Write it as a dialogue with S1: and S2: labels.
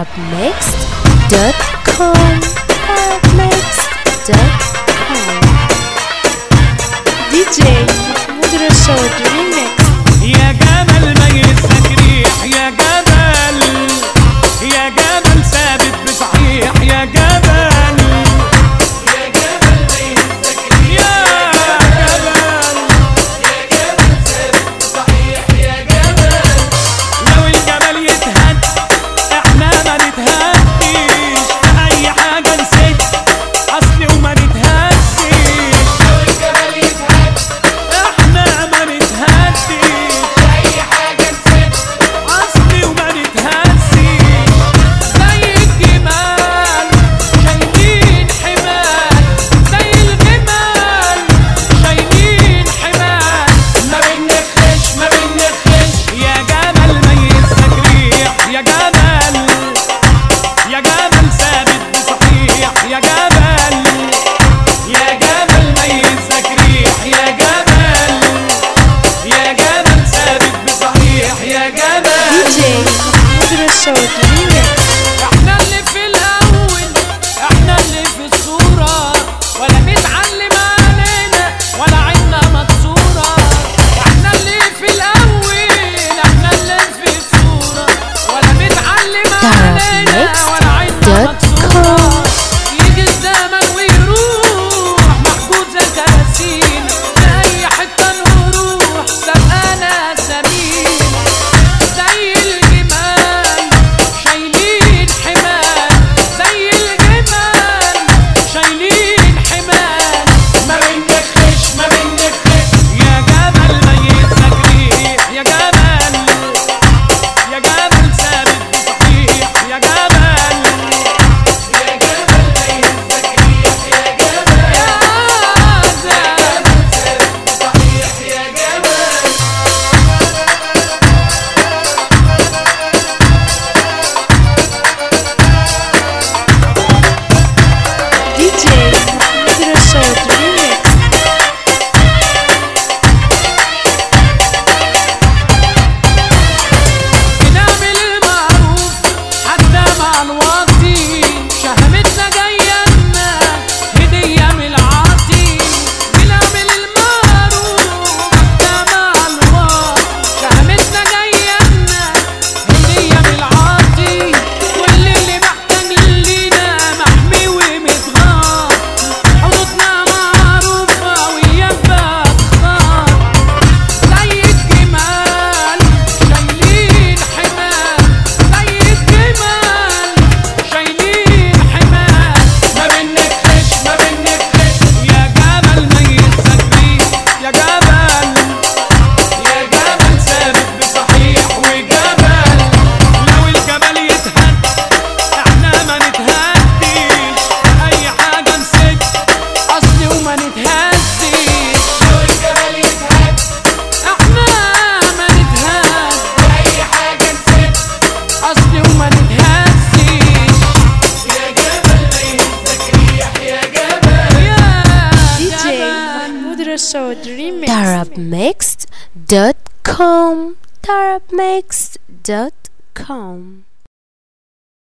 S1: arabmixed.com arabmixed.com DJ محمود رشاد ريميكس.
S2: يا جبل ميت تجريح يا جبل، يا جبل ثابت بصحيح يا جبل، يا جبل ميت تجريح يا جبل، يا جبل ثابت بصحيح يا جبل. لو الجبل يتهد احنا ما نتهديش، اي حاجه نسيت اصلي وما نتهديش. لو الجبل يتهد احنا ما نتهديش، اي حاجه نسيت اصلي وما نتهديش. زي الجمال شايلين حمال، زي الجمال شايلين حمال، ما بنخش ما بنخش. يا جبل ميت تجريح يا جبل، يا جبل ثابت بصحيح يا جبل، يا جبل ميت تجريح يا جبل، يا جبل ثابت بصحيح يا جبل.
S1: DJ محمود رشاد ريميكس.
S2: احنا اللي في الاول، احنا اللي في الصورة، ولا بنتعلم علينا ولا عنا مكسورة. احنا اللي في الاول، احنا اللي في الصورة، ولا بنتعلم علينا ولا عنا مكسورة. يجي الزمن ويروح محبوب زي الكراسين، في اي حتة نروح سبقانا سمين. زي الجمال شايلين حمال، زي الجمال شايلين حمال، ما بنخش ما بنخش. يا جبل ميت تجريح يا جبل، يا جبل ثابت بصحيح يا جبل، يا جبل ميت تجريح يا جبل، يا جبل ثابت بصحيح يا جبل.
S1: DJ محمود رشاد ريميكس.
S2: بنعمل المعروف حتى مع الواطي، شهامتنا جاية لنا هدية من العاطي. بنعمل المعروف حتى مع الواطي، شهامتنا جاية لنا هدية من العاطي. كل اللي محتاج لينا محمي ومتغاط، حدودنا معروفة وياك بتخاط. زي الجمال شايلين حمال، زي الجمال شايلين حمال، ما بنخش ما بنخش. يا جبل ميت تجريح يا جبل، يا جبل ثابت بصحيح وجبل. لو الجبل يتهد احنا ما نتهديش، اي حاجه نسيت اصلي وما نتهديش. لو الجبل يتهد احنا ما نتهد، اي حاجه نسيت اصلي وما نتهديش. يا جبل ميت تجريح يا جبل، يا
S1: DJ محمود رشاد ريميكس. arabmixed.com arabmixed.com